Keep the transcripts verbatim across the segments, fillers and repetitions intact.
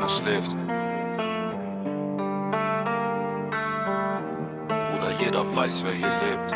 keiner schläft. Oder jeder weiß, wer hier lebt.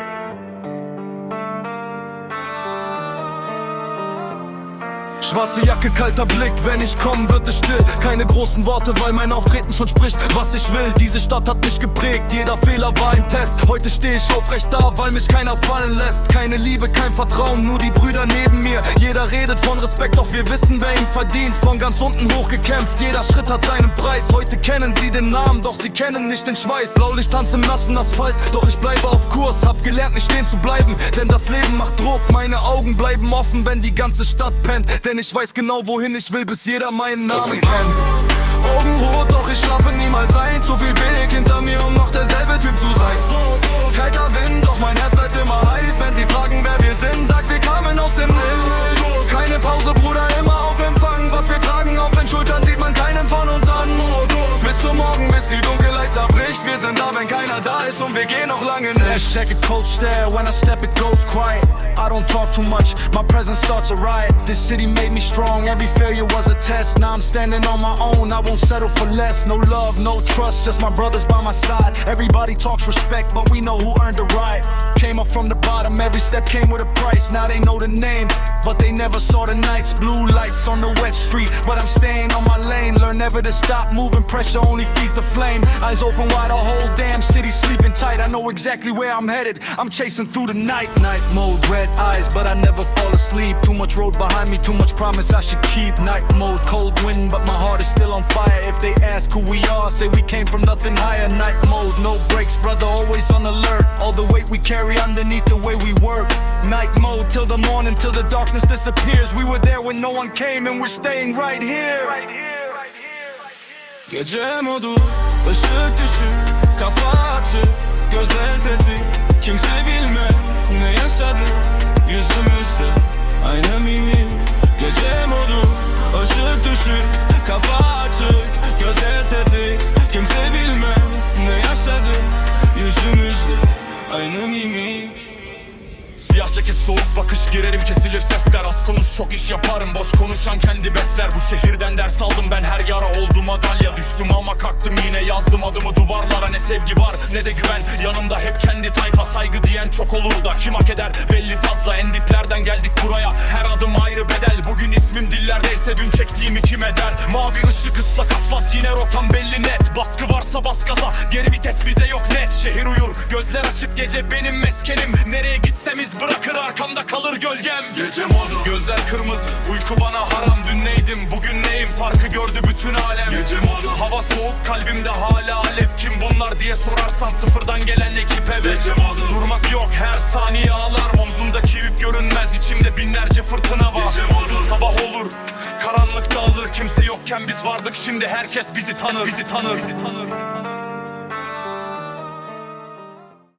Schwarze Jacke, kalter Blick, wenn ich komme, wird es still. Keine großen Worte, weil mein Auftreten schon spricht, was ich will. Diese Stadt hat mich geprägt, jeder Fehler war ein Test. Heute stehe ich aufrecht da, weil mich keiner fallen lässt. Keine Liebe, kein Vertrauen, nur die Brüder neben mir. Jeder redet von Respekt, doch wir wissen, wer ihn verdient. Von ganz unten hoch gekämpft, jeder Schritt hat seinen Preis. Heute kennen sie den Namen, doch sie kennen nicht den Schweiß. Blaulicht tanzt im nassen Asphalt, doch ich bleibe auf Kurs. Hab gelernt, nicht stehen zu bleiben, denn das Leben macht Druck. Meine Augen bleiben offen, wenn die ganze Stadt pennt. Denn ich weiß genau, wohin ich will, bis jeder meinen Namen kennt. Augen hoch, doch ich schlafe niemals ein. Zu viel Weg hinter mir, um noch derselbe Typ zu sein. Kalter Wind, doch mein Herz bleibt immer heiß. Wenn sie fragen, wer wir sind, sag, wir kamen aus dem Nichts. Keine Pause, Bruder, immer auf Empfang. Was wir tragen auf den Schultern, sieht man keinen von uns an. Bis zum Morgen, bis die Dunkelheit zerbricht. Wir sind da, wenn keiner da ist, und wir gehen noch lange nicht. Check a cold stare, when I step it goes quiet. I don't talk too much, my presence starts a riot. This city made me strong, every failure was a test. Now I'm standing on my own, I won't settle for less. No love, no trust, just my brothers by my side. Everybody talks respect, but we know who earned the right. Came up from the bottom, every step came with a price. Now they know the name, but they never saw the nights. Blue lights on the wet street, but I'm staying on my lane. Learn never to stop moving, pressure only feeds the flame. Eyes open wide, the whole damn city sleeping tight. I know exactly where I'm headed, I'm chasing through the night. Night mode, red eyes, but I never fall asleep. Too much road behind me, too much promise I should keep. Night mode, cold wind, but my heart is still on fire. If they ask who we are, say we came from nothing higher. Night mode, no breaks, brother, always on alert. All the weight we carry underneath the way we work. Night mode till the morning, till the darkness disappears. We were there when no one came, and we're staying right here. Gece modu, ışık düşük, kafa açık, gözler tetik. Kimse bilmez ne yaşadık, yüzümüzde aynı mimik. Gece modu, ışık düşük, kafa açık, gözler tetik. Kimse bilmez ne yaşadık, yüzümüzde aynı mimik. Siyah ceket, soğuk bakış, girerim kesilir sesler. Az konuş çok iş yaparım, boş konuşan kendi besler. Bu şehirden ders aldım ben, her yara oldu madalya. Düştüm ama kalktım yine, yazdım adımı duvarlara. Ne sevgi var ne de güven, yanımda hep kendi tayfa. Saygı diyen çok olur da kim hak eder belli fazla. En diplerden geldik buraya, her adım ayrı bedel. Bugün ismim dillerdeyse dün çektiğimi kim eder? Mavi ışık, ıslak asfalt, yine rotam belli net. Baskı varsa bas gaza, geri vites bize yok net. Şehir uyur, gözler açık, gece benim meskenim. Nereye gitsem iz bırakır, arkamda kalır gölgem. Gece modu, gözler kırmızı, uyku bana haram. Dün neydim, bugün neyim, farkı gördü bütün alem. Gece modu, hava soğuk, kalbimde hala alev. Kim bunlar diye sorarsan sıfırdan gelen ekip eve. Gece modu, durmak yok, her saniye alarm. Omzumdaki yük görünmez, içimde binlerce fırtına var. Gece modu, sabah olur, karanlık dağılır. Kimse yokken biz vardık, şimdi herkes bizi tanır, bizi tanır, bizi tanır.